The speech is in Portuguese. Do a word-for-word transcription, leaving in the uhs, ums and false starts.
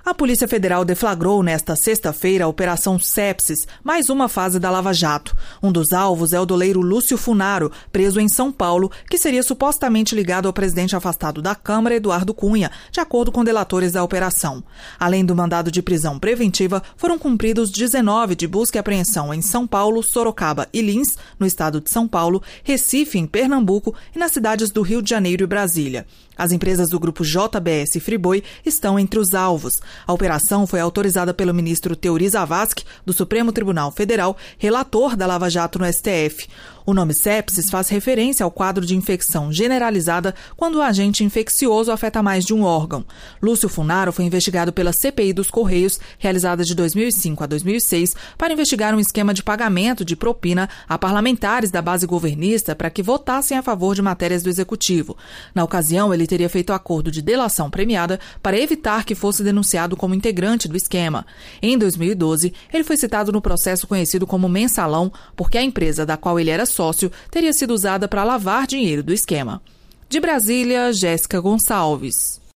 A Polícia Federal deflagrou nesta sexta-feira a Operação Sepsis, mais uma fase da Lava Jato. Um dos alvos é o doleiro Lúcio Funaro, preso em São Paulo, que seria supostamente ligado ao presidente afastado da Câmara, Eduardo Cunha, de acordo com delatores da operação. Além do mandado de prisão preventiva, foram cumpridos dezenove de busca e apreensão em São Paulo, Sorocaba e Lins, no estado de São Paulo, Recife, em Pernambuco e nas cidades do Rio de Janeiro e Brasília. As empresas do grupo J B S e Friboi estão entre os alvos. A operação foi autorizada pelo ministro Teori Zavascki, do Supremo Tribunal Federal, relator da Lava Jato no S T F. O nome sepsis faz referência ao quadro de infecção generalizada quando o agente infeccioso afeta mais de um órgão. Lúcio Funaro foi investigado pela C P I dos Correios, realizada de dois mil e cinco a dois mil e seis, para investigar um esquema de pagamento de propina a parlamentares da base governista para que votassem a favor de matérias do Executivo. Na ocasião, ele teria feito acordo de delação premiada para evitar que fosse denunciado como integrante do esquema. Em dois mil e doze, ele foi citado no processo conhecido como Mensalão, porque a empresa da qual ele era sócio teria sido usada para lavar dinheiro do esquema. De Brasília, Jéssica Gonçalves.